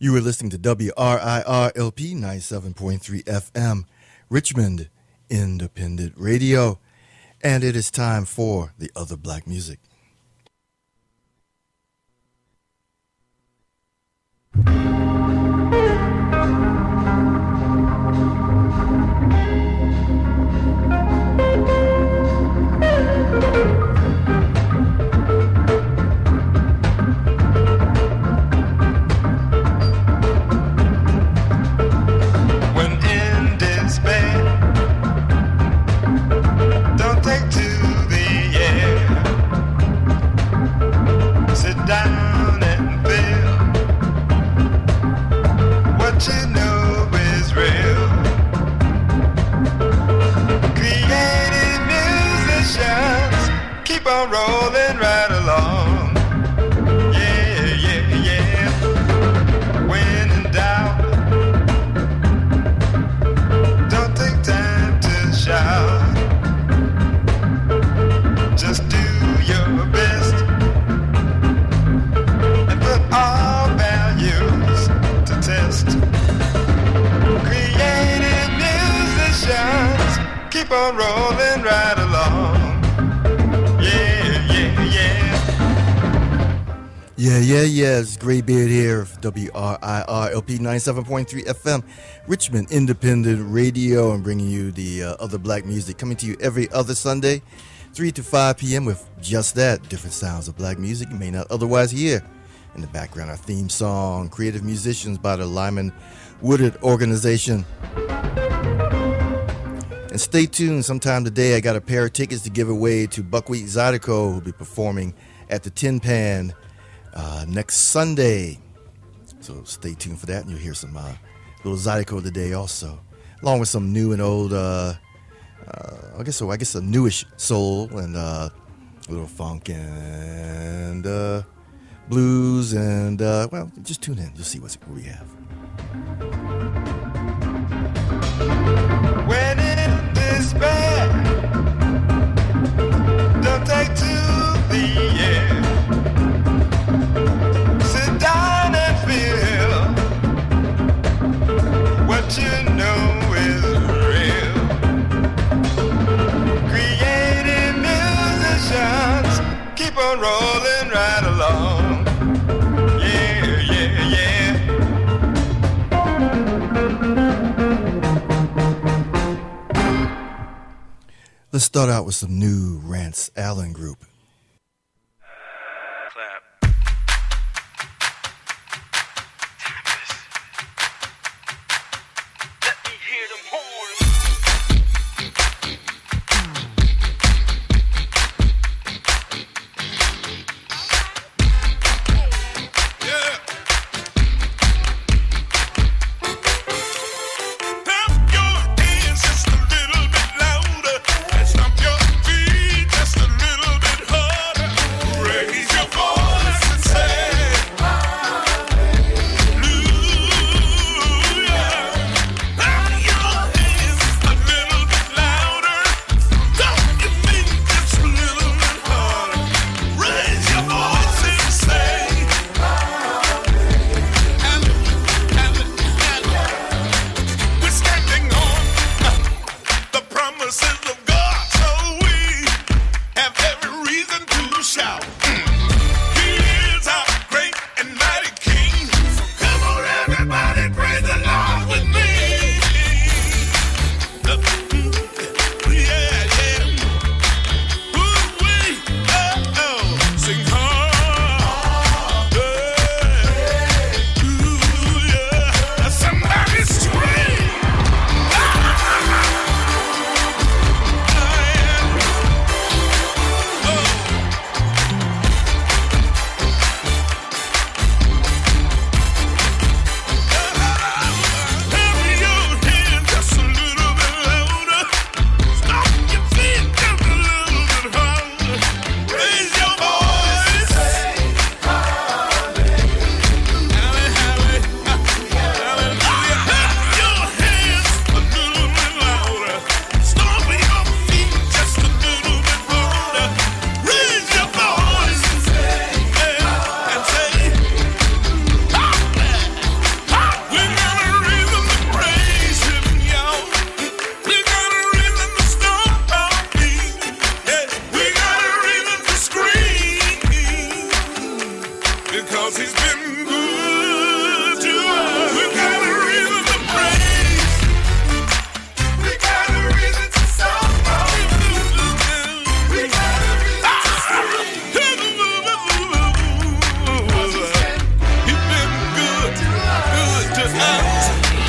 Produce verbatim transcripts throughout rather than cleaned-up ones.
You were listening to W R I R L P ninety-seven point three F M, Richmond Independent Radio. And it is time for the other black music. Rolling right along. Yeah, yeah, yeah. When in doubt, don't take time to shout. Just do your best and put all values to test. Creative musicians keep on rolling right along. Yeah, yeah, yeah. It's Graybeard here of W R I R L P ninety-seven point three F M, Richmond Independent Radio. I'm bringing you the uh, other black music, coming to you every other Sunday, three to five p.m. with just that, different sounds of black music you may not otherwise hear. In the background, our theme song, Creative Musicians by the Lyman Woodard Organization. And stay tuned, sometime today I got a pair of tickets to give away to Buckwheat Zydeco, who'll be performing at the Tin Pan Uh, next Sunday. So stay tuned for that, and you'll hear some uh, little Zydeco today also, along with some new and old uh, uh, I guess so I guess a newish soul and uh, a little funk and uh, blues and uh, well, just tune in, you'll see what's, what we have. When in despair, don't take to the air. Sit down and feel what you know is real. Creative musicians keep on rolling right along. Yeah, yeah, yeah. Let's start out with some new Rance Allen Group.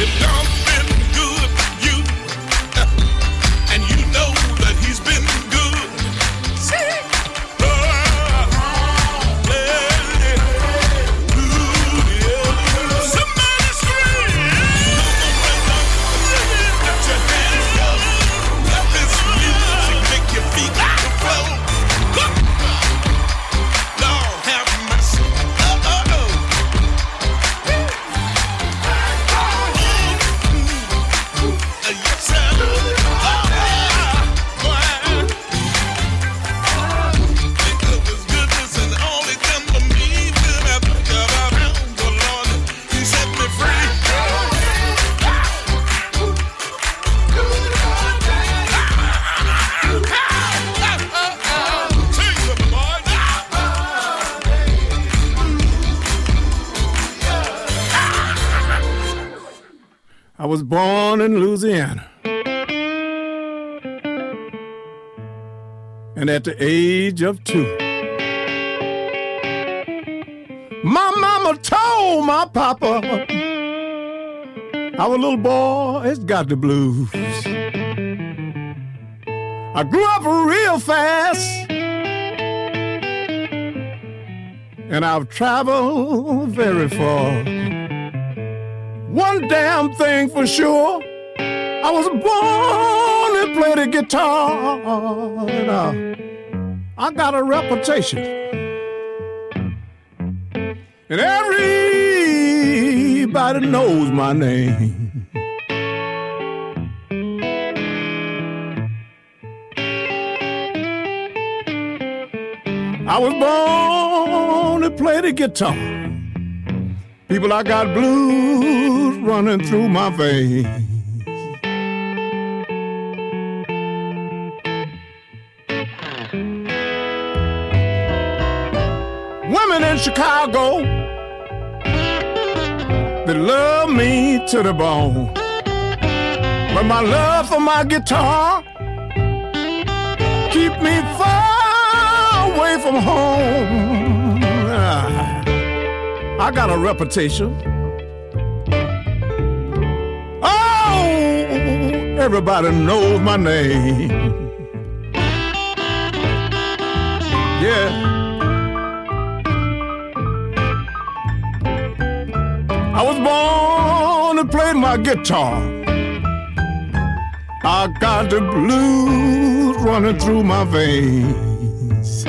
I was born in Louisiana. And at the age of two, my mama told my papa our little boy has got the blues. I grew up real fast, and I've traveled very far. One damn thing for sure, I was born to play the guitar, and uh, I got a reputation, and everybody knows my name. I was born to play the guitar. People, I got blues running through my veins. Women in Chicago, they love me to the bone. But my love for my guitar keep me far away from home. Ah. I got a reputation. Oh, everybody knows my name. Yeah. I was born to play my guitar. I got the blues running through my veins.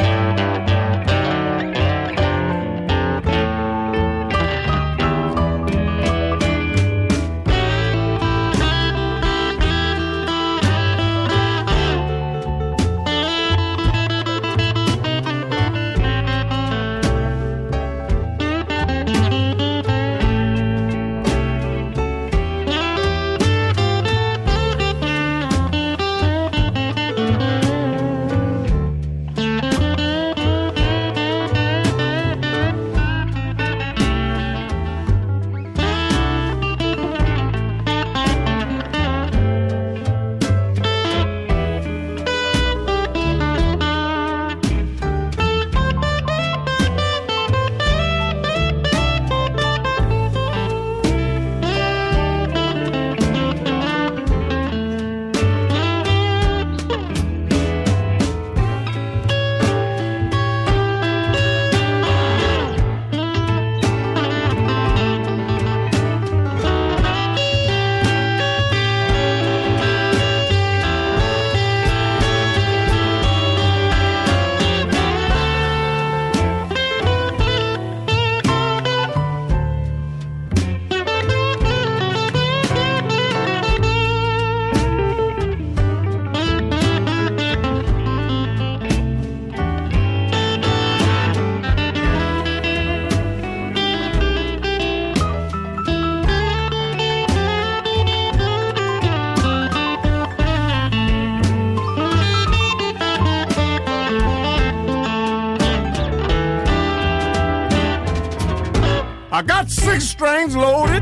I got six strings loaded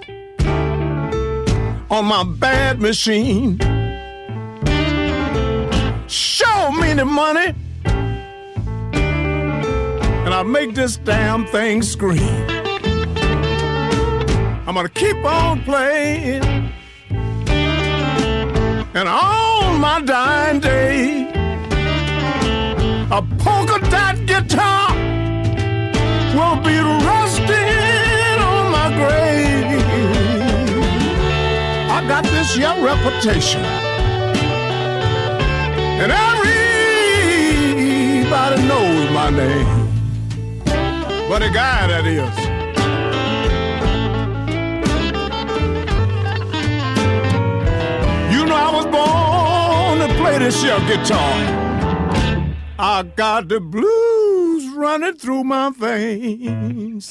on my bad machine. Show me the money, and I'll make this damn thing scream. I'm gonna keep on playing. And on my dying day, a polka dot guitar will be rusting on my grave. I got this young reputation, and everybody knows my name. But a guy that is. You know I was born to play this here guitar. I got the blues running through my veins.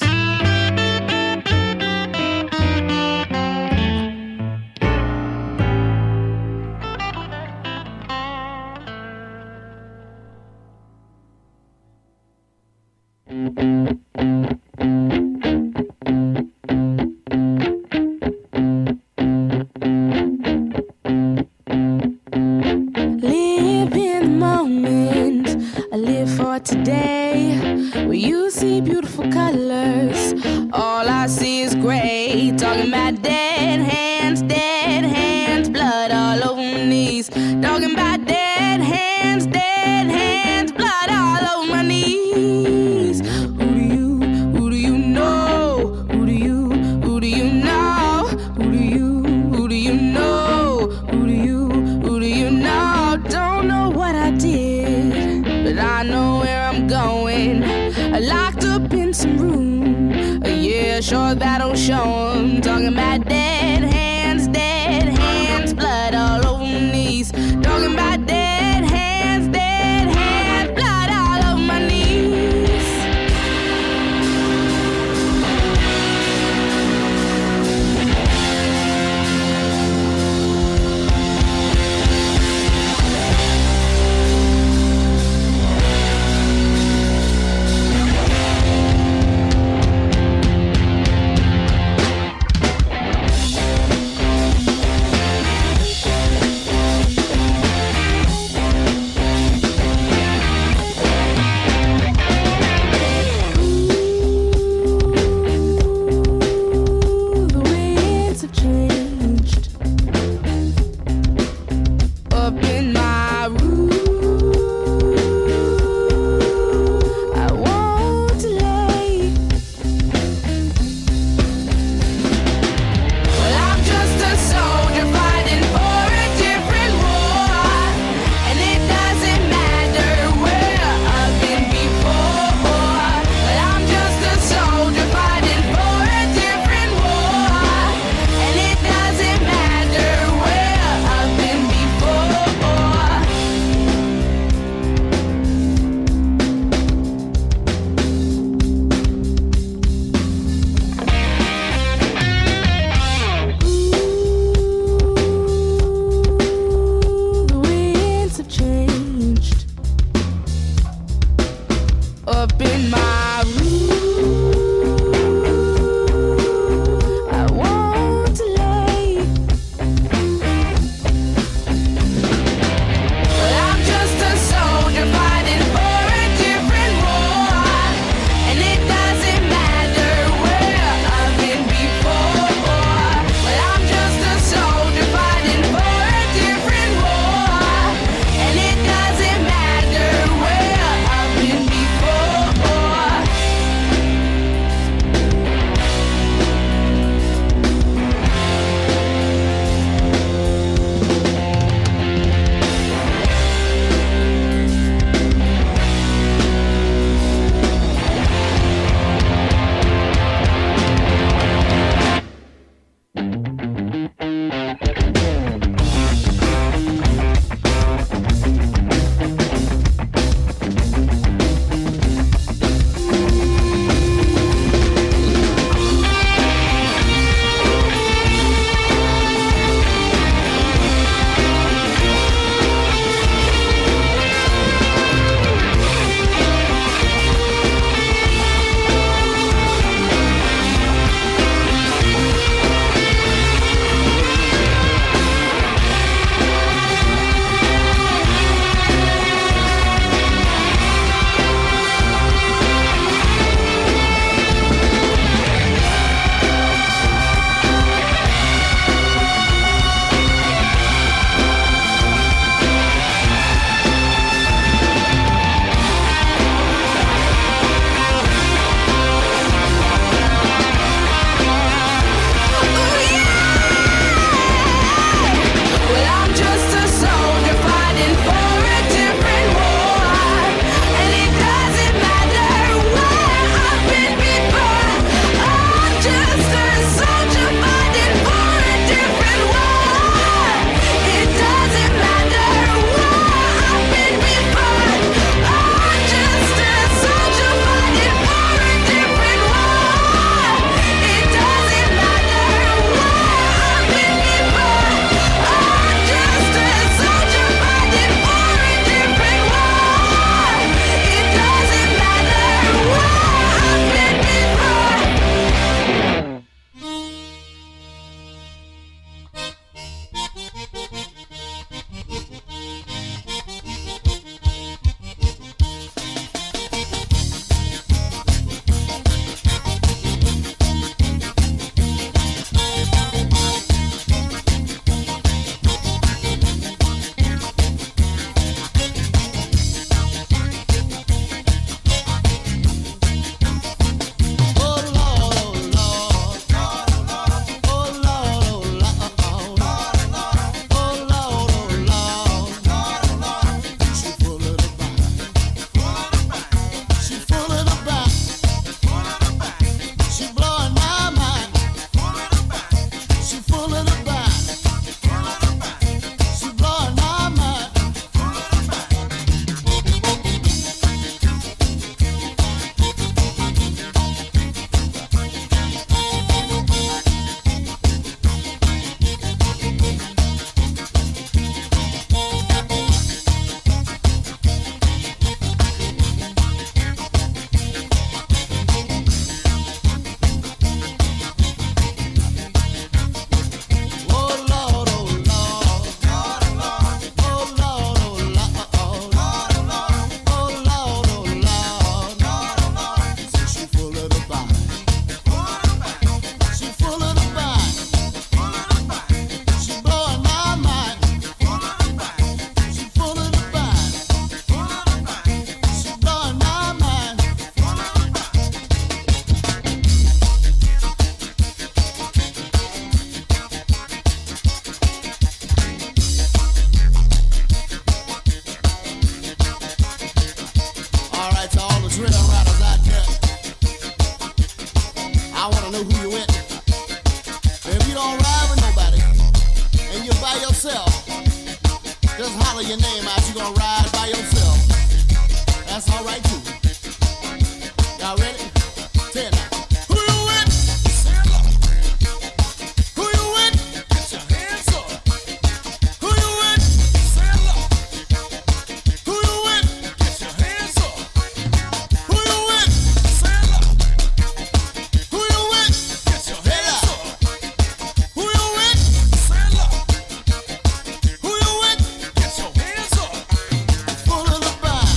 Just holler your name out. You gonna ride by yourself. That's all right too. Y'all ready? Ten now. Who you with? Stand up. Who you with? Get your hands up. Who you with? Stand up. Who you with? Get your hands up. Who you with? Stand up. Who you with? Get your hands up. Who you with? Stand up. Who you with? Get your hands up. Full of the vibe.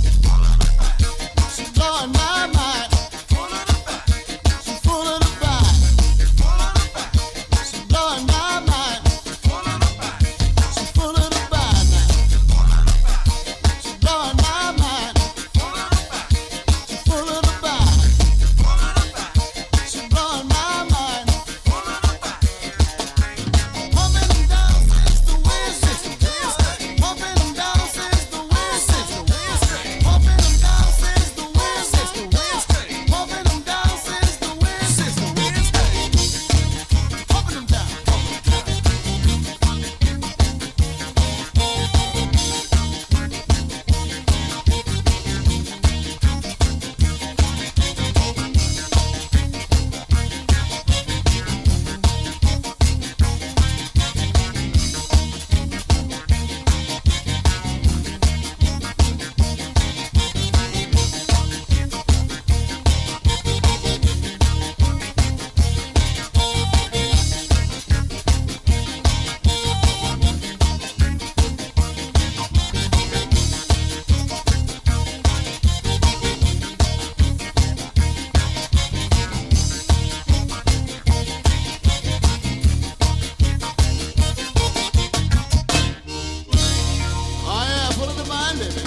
She's blowing my mind. Full of the vibe. She's full of the vibe. She's blowing my mind. Full of the vibe. She's full of the vibe now. She's blowing my mind. She's full of the vibe. She's blowing my mind. Pumping them down since the wind since the wind. Pumping them down since the wind since the wind. Pumping them down since the wind since the wind. Pumping them down since the wind since the wind. Pumping them down, pumping them down. Oh yeah, full of the mind, baby.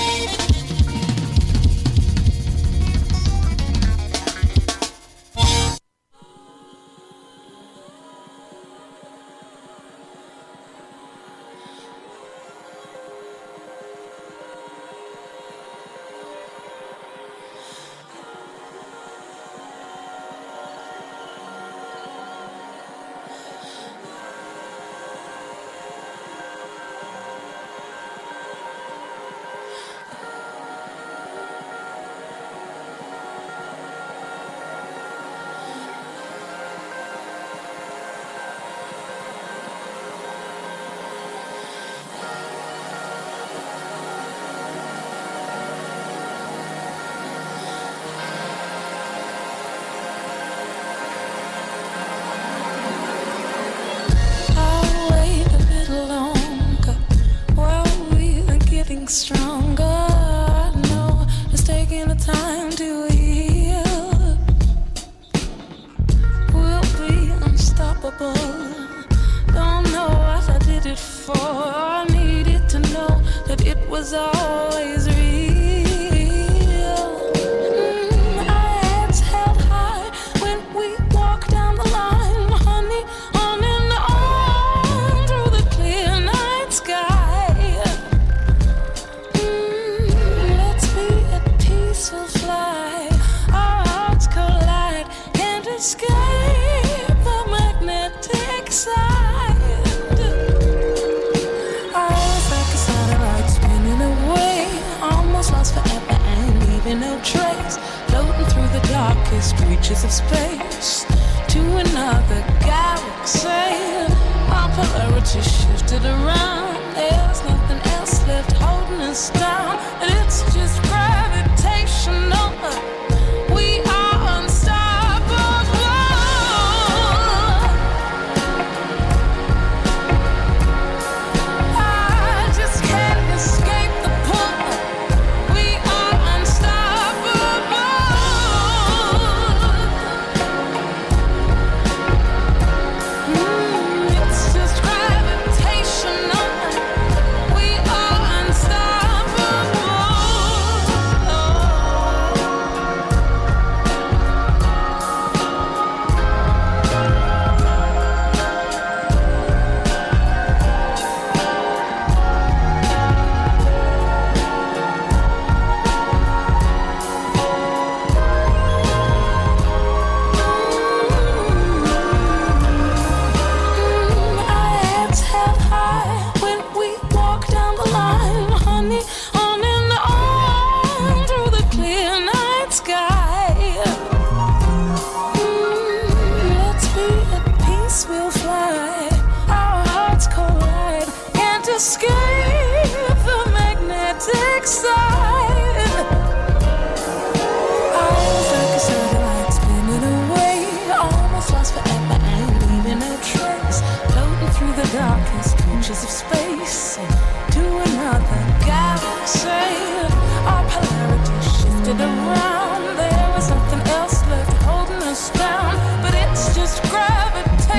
I'll wait a little longer while we are getting stronger. I know it's taking the time to heal. We'll be unstoppable. Don't know what I did it for. I needed to know that it was always real. Mm, our heads held high when we walk down the line, honey, on and on through the clear night sky. Mm, let's be a peaceful flight. Our hearts collide, can't escape the magnetic side. Eyes like a satellite spinning away, almost lost forever and leaving no trace, floating through the darkest reaches of space to another galaxy. Our polarity shifted around. There's nothing else left holding us down. It's just gravitational. We are unstoppable. I just can't escape the pull. We are unstoppable. Mm, it's just gravitational. We are unstoppable.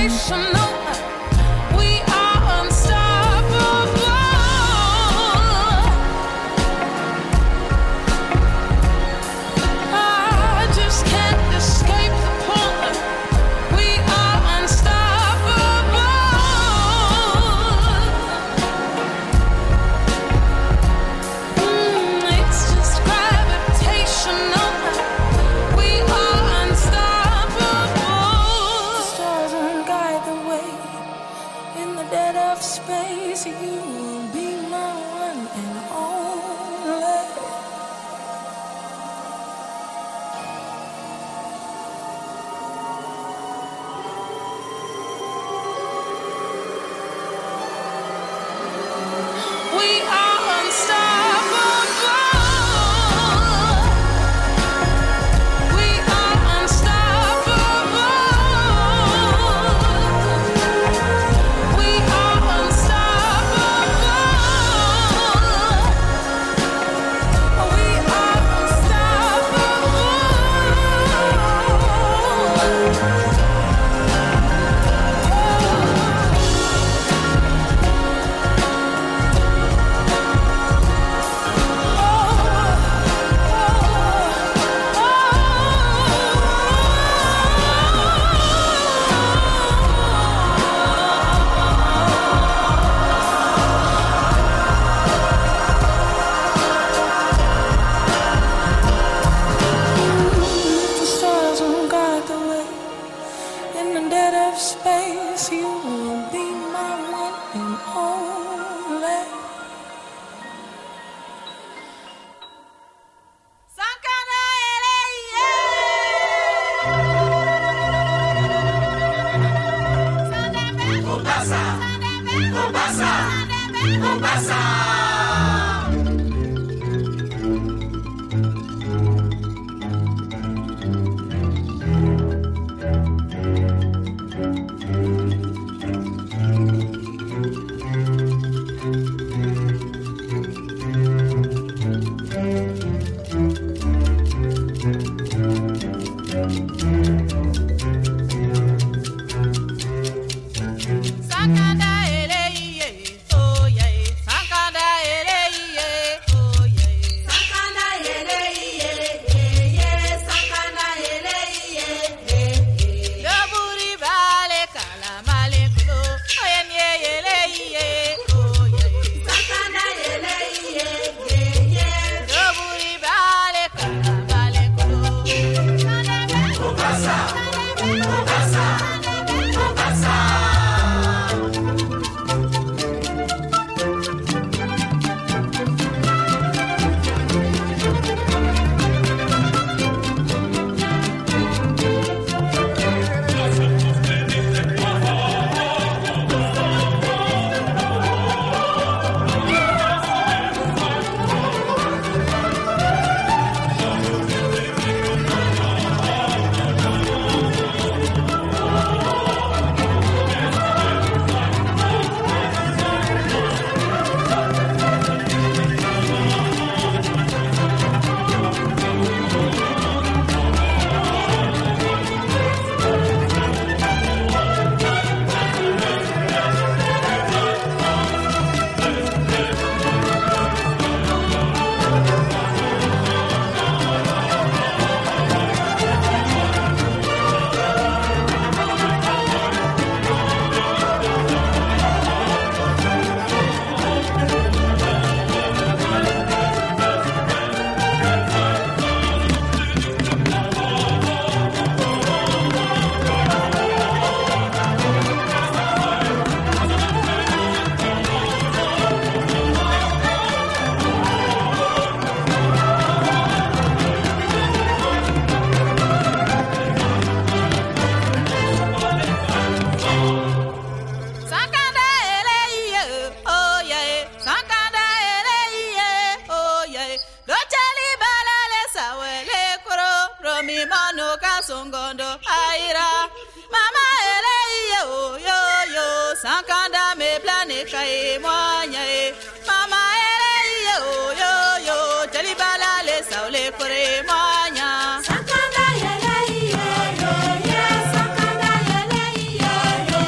sensational. We are unstoppable. I just can't escape the pull. We are unstoppable. Mm, it's just gravitational. We are unstoppable. Stars won't guide the way. In the dead of space, you will be my one and only. We are unstoppable. We are unstoppable. We are unstoppable. We are If the stars won't guide the way, in the dead of space, you will be my one and only. Sakanda ele iye, oh yeah. Sakanda ele iye, oh yeah. Sakanda ele iye, yeah yeah. Sakanda ele iye, yeah yeah. Doburi bale kala male kulo, oh yeah ele iye, oh yeah. Sakanda ele iye, yeah yeah. Doburi bale kala male kulo. Obasa, Obasa, Obasa. Sakanda ele iye, oh yeah. Sakanda ele iye, oh yeah. Dochali balale sawele kuro, romi mano kasongondo aira. Mama ele iye, oh yo yo. Sakanda me plane kai mwanya e. Mama ele iye, oh yo yo. Chali balale sawele kure mwanya. Sakanda ele iye, oh yeah. Sakanda ele iye, oh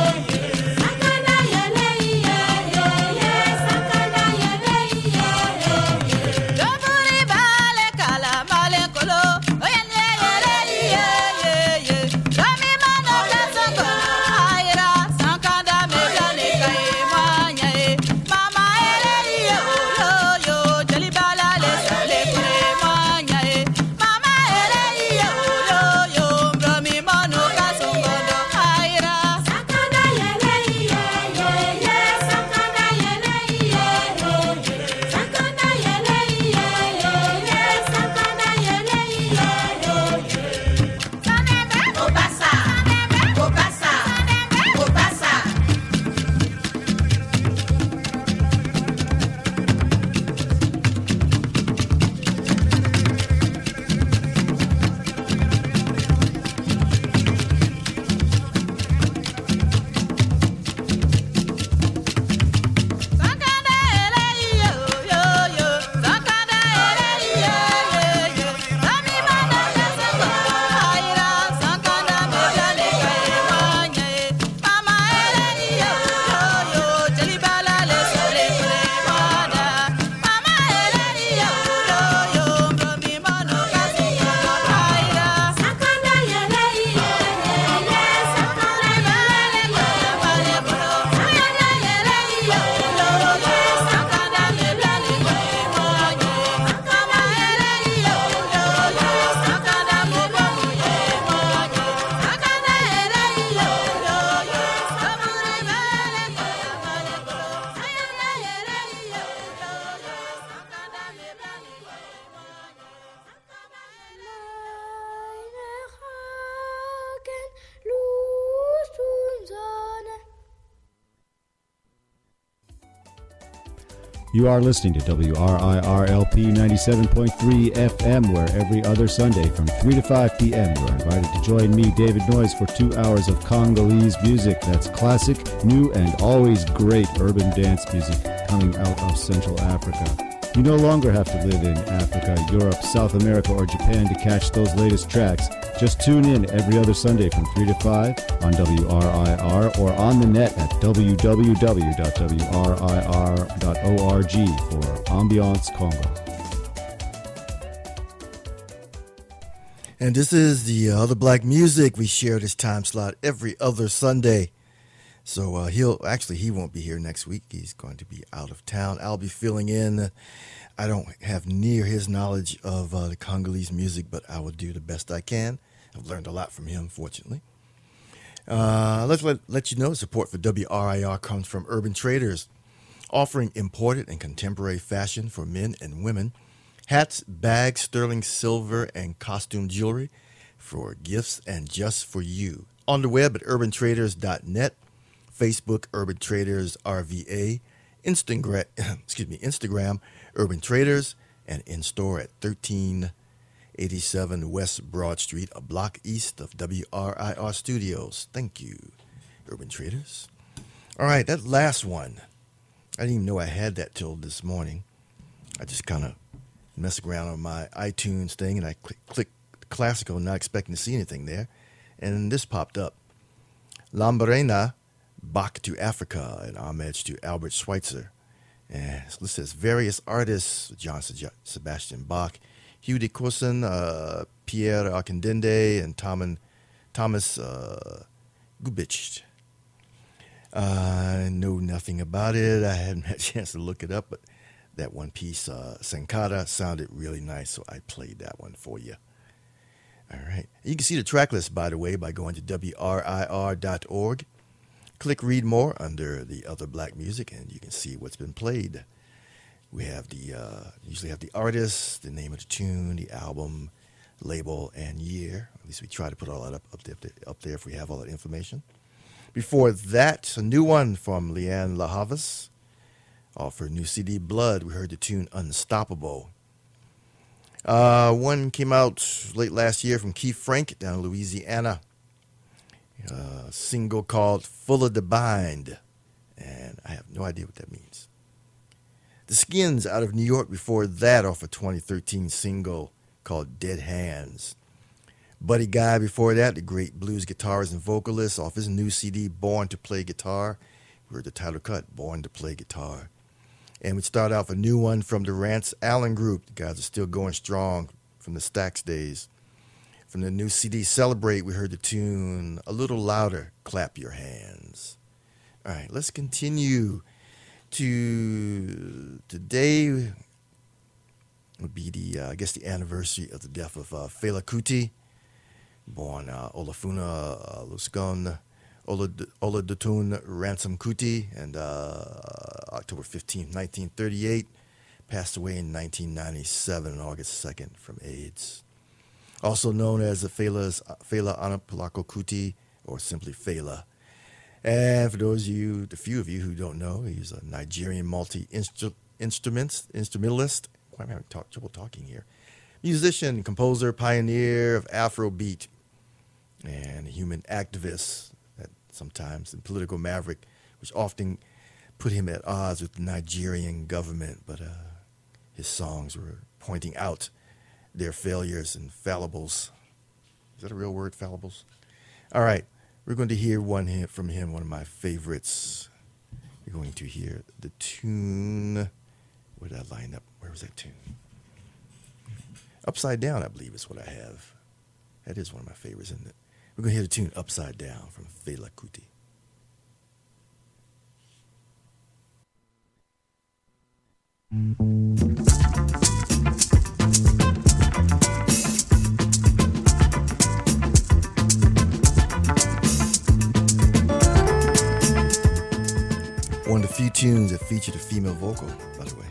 You are listening to W R I R L P ninety-seven point three F M, where every other Sunday from three to five p.m. you are invited to join me, David Noyes, for two hours of Congolese music. That's classic, new, and always great urban dance music coming out of Central Africa. You no longer have to live in Africa, Europe, South America, or Japan to catch those latest tracks. Just tune in every other Sunday from three to five on W R I R or on the net at w w w dot w r i r dot org for Ambiance Congo. And this is the uh, other black music. We share this time slot every other Sunday. So uh, he'll actually he won't be here next week. He's going to be out of town. I'll be filling in. I don't have near his knowledge of uh, the Congolese music, but I will do the best I can. I've learned a lot from him, fortunately. Uh, let's let, let you know support for W R I R comes from Urban Traders, offering imported and contemporary fashion for men and women, hats, bags, sterling silver, and costume jewelry for gifts and just for you. On the web at urban traders dot net. Facebook, Urban Traders R V A, Instagram, excuse me, Instagram, Urban Traders, and in store at thirteen eighty-seven West Broad Street, a block east of W R I R Studios. Thank you, Urban Traders. All right, that last one, I didn't even know I had that till this morning. I just kind of messed around on my iTunes thing, and I click, click classical, not expecting to see anything there, and this popped up. Lambarena, Bach to Africa, and homage to Albert Schweitzer. And it's listed as various artists: John Sebastian Bach, Hugh de Courson, uh, Pierre Arkendende, and Tom, Thomas uh, Gubitsch. Uh, I know nothing about it. I hadn't had a chance to look it up, but that one piece, uh, Sankara, sounded really nice, so I played that one for you. All right. You can see the track list, by the way, by going to w r i r dot org. Click Read More under the Other Black Music, and you can see what's been played. We have the uh, usually have the artist, the name of the tune, the album, label, and year. At least we try to put all that up, up, there, up there if we have all that information. Before that, a new one from Leanne La Havas. Off her new C D, Blood, we heard the tune Unstoppable. Uh, one came out late last year from Keith Frank down in Louisiana. A single called Full of the Bind, and I have no idea what that means. The Skins out of New York before that off a twenty thirteen single called Dead Hands. Buddy Guy before that, the great blues guitarist and vocalist, off his new C D, Born to Play Guitar. We heard the title cut, Born to Play Guitar. And we start off a new one from the Rance Allen Group. The guys are still going strong from the Stax days. From the new C D, Celebrate, we heard the tune A Little Louder, Clap Your Hands. All right, let's continue to today would be the, uh, I guess, the anniversary of the death of uh, Fela Kuti, born uh, Olafuna uh, Luscon Oludotun Ransom Kuti, and uh, October fifteenth, nineteen thirty-eight, passed away in nineteen ninety-seven, August second, from AIDS. Also known as the Fela's, Fela Anapalako Kuti, or simply Fela. And for those of you, the few of you who don't know, he's a Nigerian multi-instrumentalist. Instrumentalist. I'm having talk, trouble talking here. Musician, composer, pioneer of Afrobeat, and a human activist, that sometimes and political maverick, which often put him at odds with the Nigerian government. But uh, his songs were pointing out their failures and fallibles. Is that a real word, fallibles? All right, we're going to hear one from him, one of my favorites. We're going to hear the tune. Where did I line up? Where was that tune? Upside Down, I believe, is what I have. That is one of my favorites, isn't it? We're going to hear the tune Upside Down from Fela Kuti. One of the few tunes that featured a female vocal, by the way.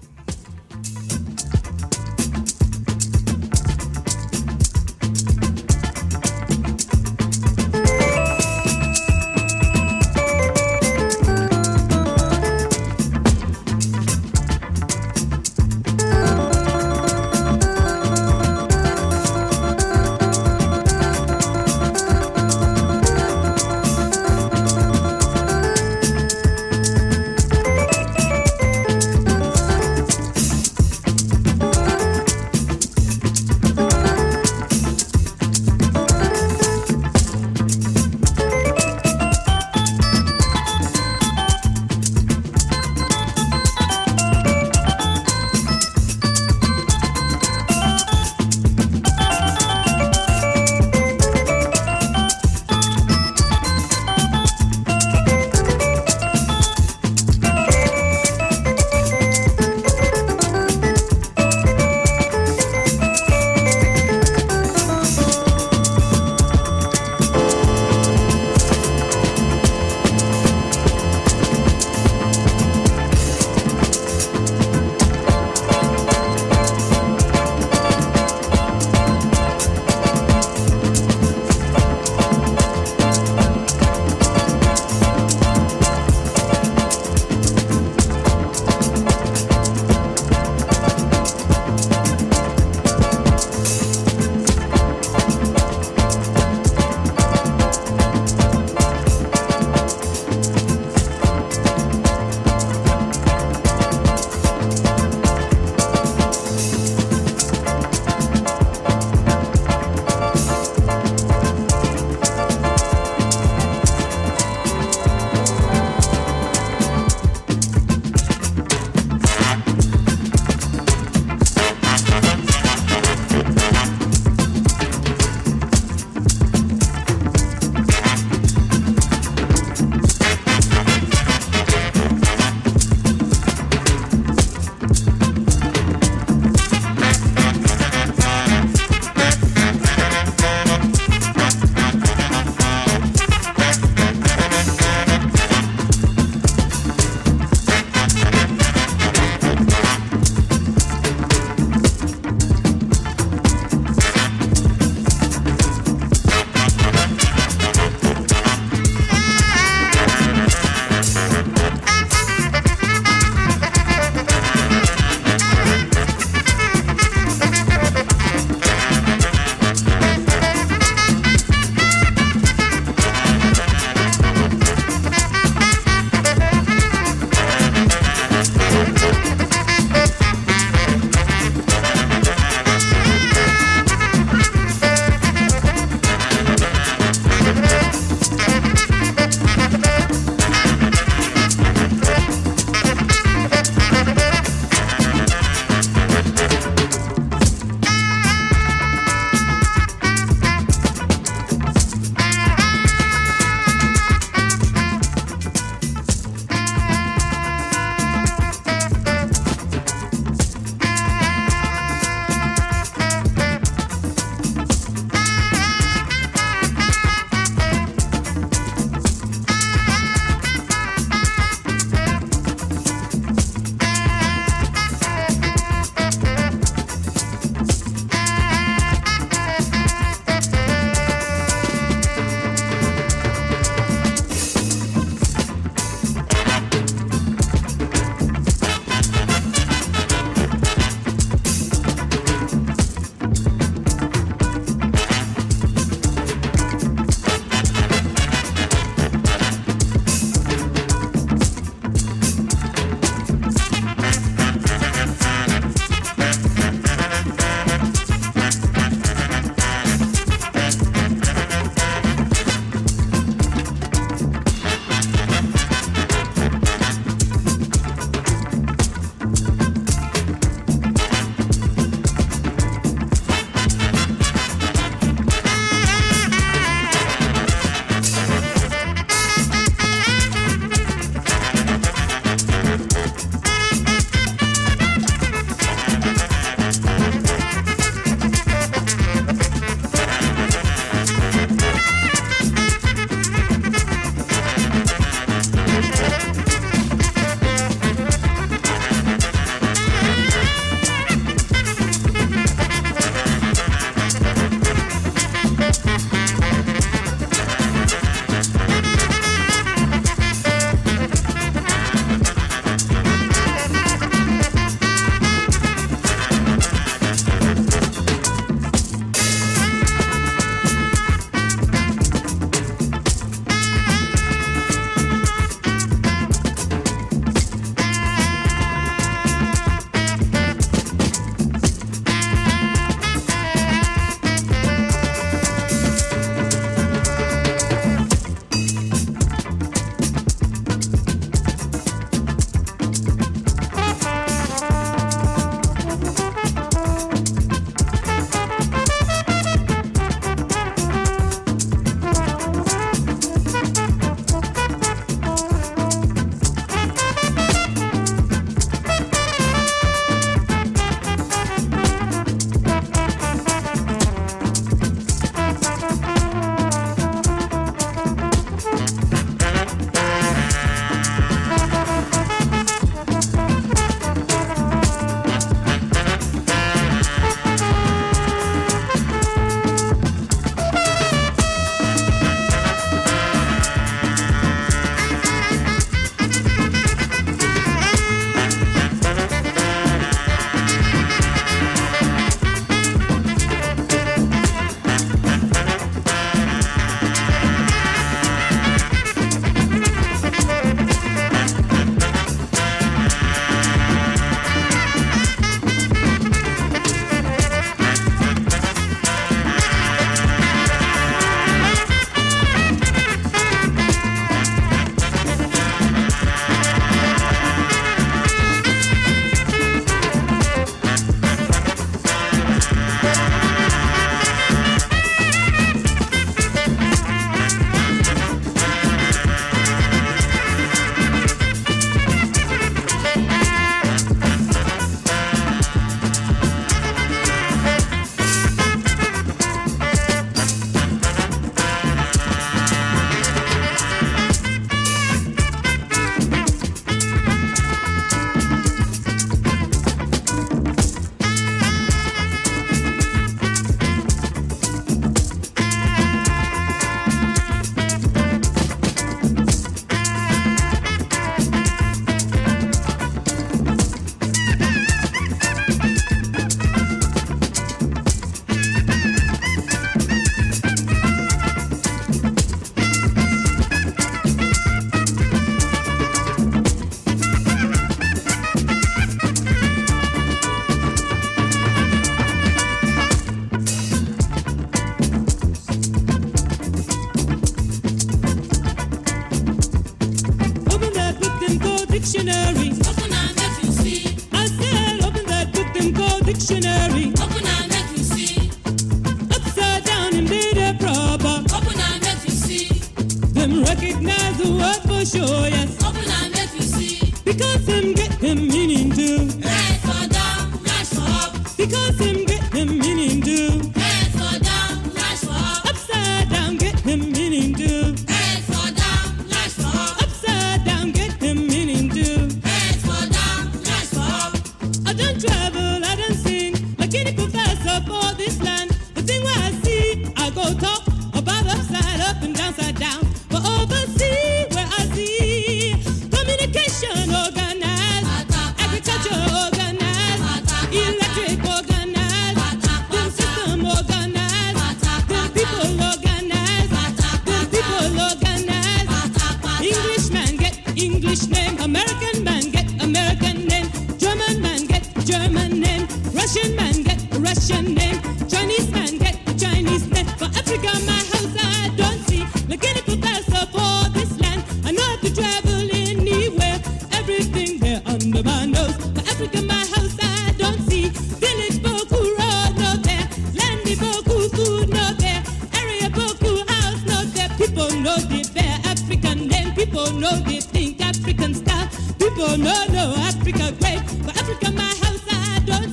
dictionary. Open and let you see. I said open that book and go dictionary. Open and let you see. Upside down and data proper. Open and let you see. Them recognize the word for sure, yes. Open and let you see. Because them get them meaning too. Right for down, right for up. Because them get them meaning too. Right for down, right for up. Upside down, get them meaning too. Right for down, right for up. Upside down, get them meaning too. Right for down, right for up. I don't travel, I don't sing like any professor for this land. The thing where I see, I go talk about upside up and downside down. But overseas, where I see communication organized, agriculture organized, electric organized, them system organized, them people organized, them people organized. English man get English name, American man get American name, German man get German name, Russian man get Russian name, Chinese man get Chinese name. For Africa, my house I don't see like any professor for this land. I know how to travel anywhere, everything there under my nose. For Africa, my house I don't see. Village boku road no there, landy boku food no there, area boku house no there. People know the bare African name, people know they think African style. People know no Africa great. For Africa, my house I don't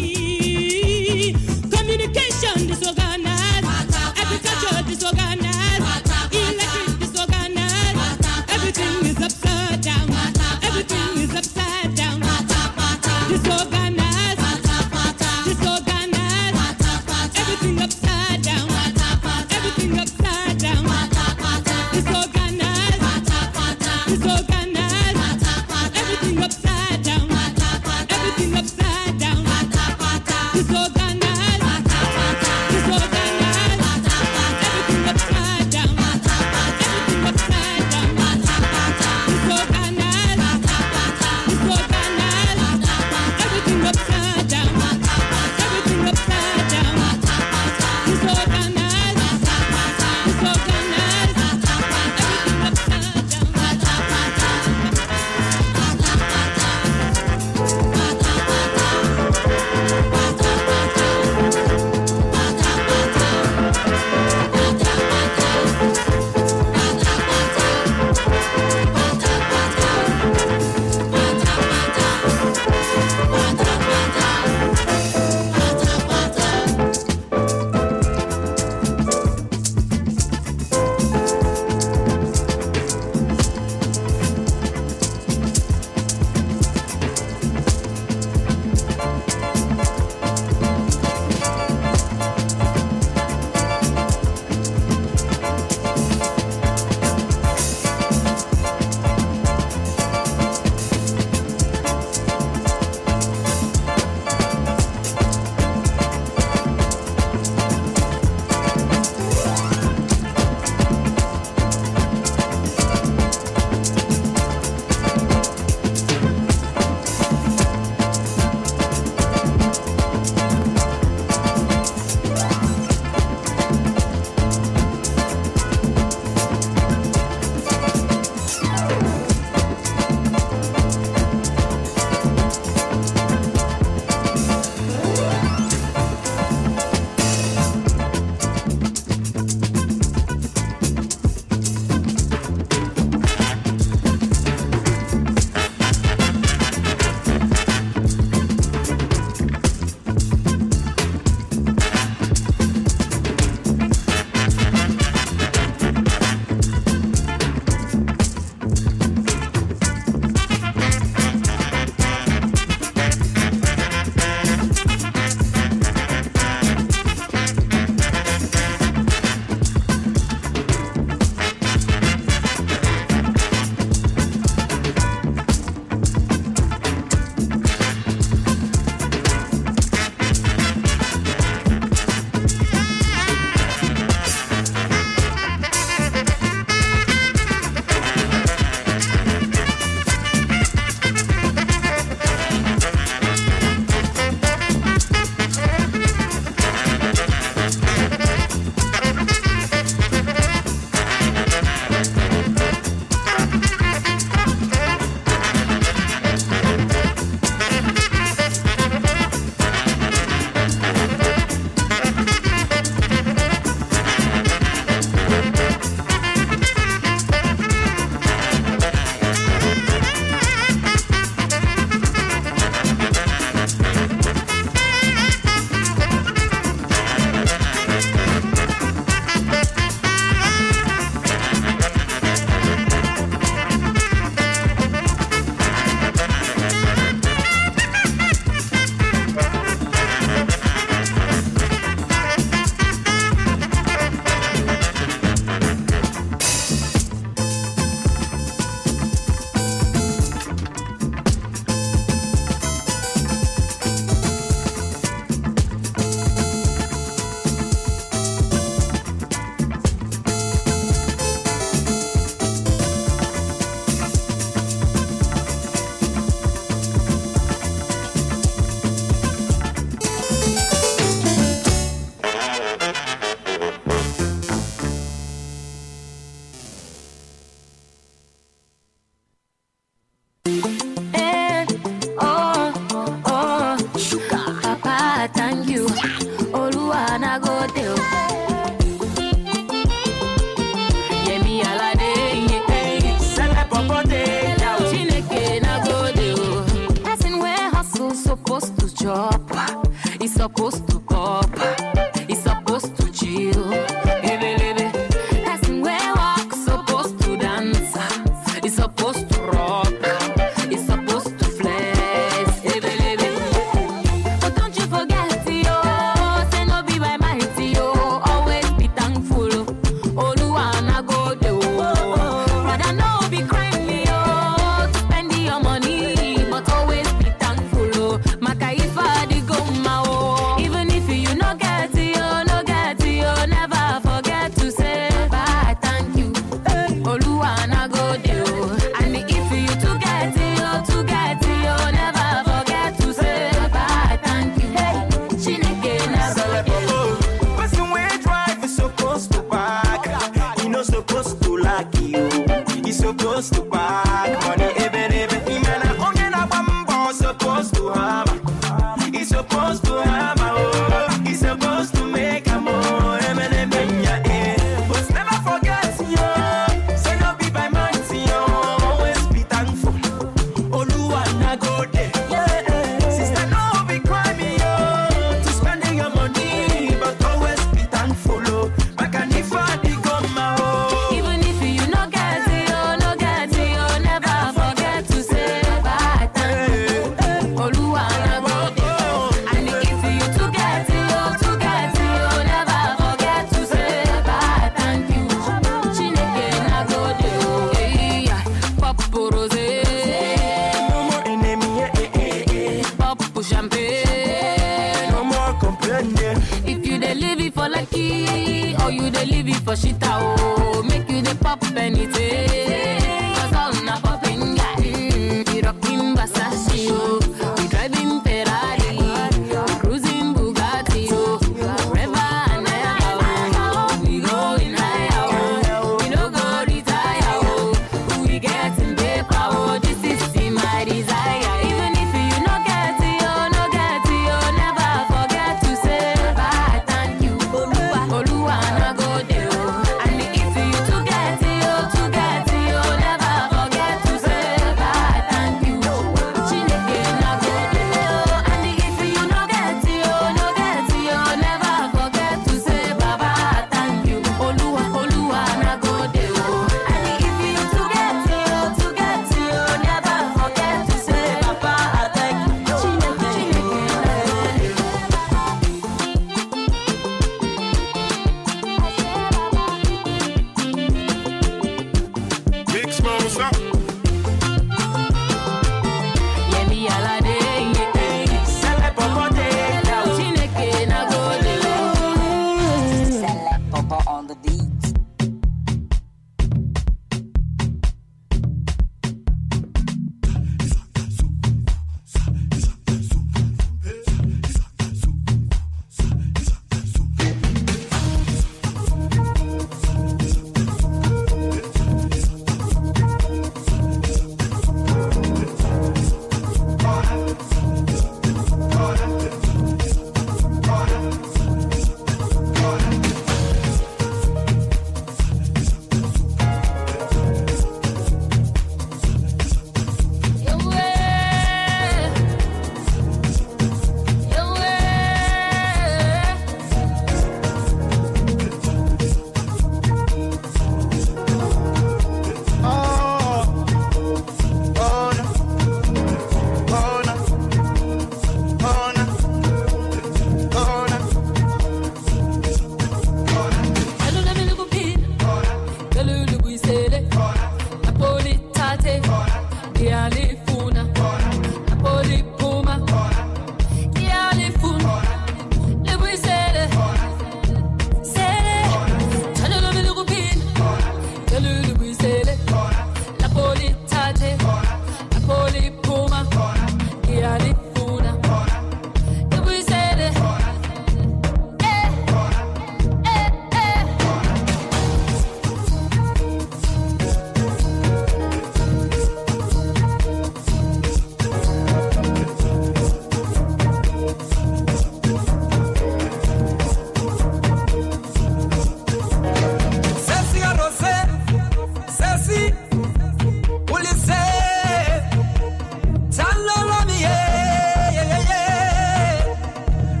see. Communication disorganized, agriculture disorganized, electric disorganized. Everything is upside down. Everything is upside down. Disorganized, disorganized. Everything upside down. Everything upside down. Disorganized, disorganized. Everything upside down. Everything upside down. back money, even even imena onye na bambo supposed to have, he's supposed to have, oh, he's supposed to make a more, even even ya eh, but never forget yo, say no be by mind yo, always be thankful, Oluwa na go there, yeah, sister no be crime yo, to spending your money, but always be thankful, oh, makanifa di goma oh. Even if you no get it, oh, no get it, oh, never forget to say bye thank you. Oluwa na go there. And if you to get it, oh, to get it, oh, never forget to say bye thank you. Chineke na go there, oh, hey, Papu Rose, No more enemy, eh, eh, eh, eh. Papu Champagne. No more complaining. If you dey live it for lucky, or you dey live it for shita, oh, make you dey pop anything. Cause all na popping guy, mm, we rocking Versace, oh, we driving Ferrari, we cruising Bugatti, oh, forever and ever, oh, we going higher, oh, we no go retire, oh, we getting paper, oh, this is my desire. Even if you no get it, oh, no get it, oh, never forget to say bye thank you. Oluwa, Oluwa na go there, oh, and if you to get it, oh, to get it,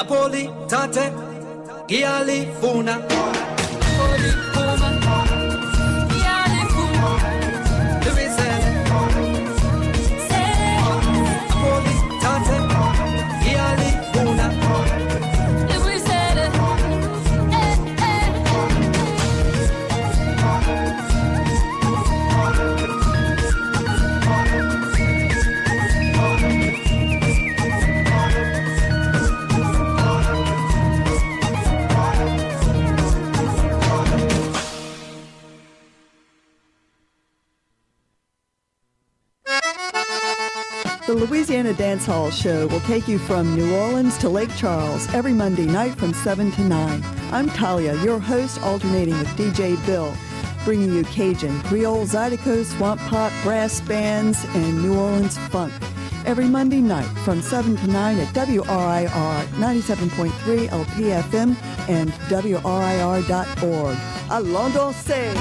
Apoli, tate, giali, funa. Apoli, fuma, giali, fuma. Louisiana. Apoli, tate, giali, funa. Louisiana. The Louisiana Dance Hall Show will take you from New Orleans to Lake Charles every Monday night from seven to nine. I'm Talia, your host, alternating with D J Bill, bringing you Cajun, Creole, Zydeco, Swamp Pop, brass bands, and New Orleans funk. Every Monday night from seven to nine at W R I R ninety-seven point three L P F M and W R I R dot org. Allons danser!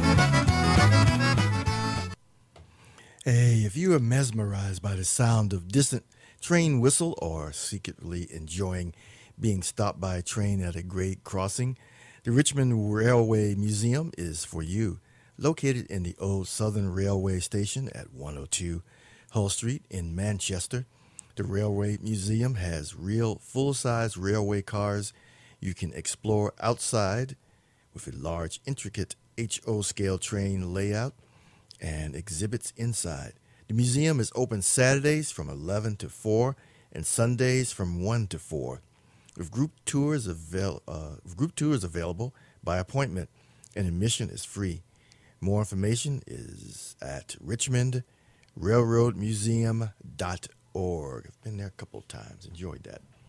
Hey, if you are mesmerized by the sound of distant train whistle or secretly enjoying being stopped by a train at a grade crossing, the Richmond Railway Museum is for you. Located in the old Southern Railway Station at one oh two Hull Street in Manchester, the Railway Museum has real full-size railway cars you can explore outside with a large, intricate H O scale train layout and exhibits inside. The museum is open Saturdays from eleven to four and Sundays from one to four, with group tours avail- uh, with group tours available by appointment, and admission is free. More information is at richmond railroad museum dot org. I've been there a couple of times. Enjoyed that.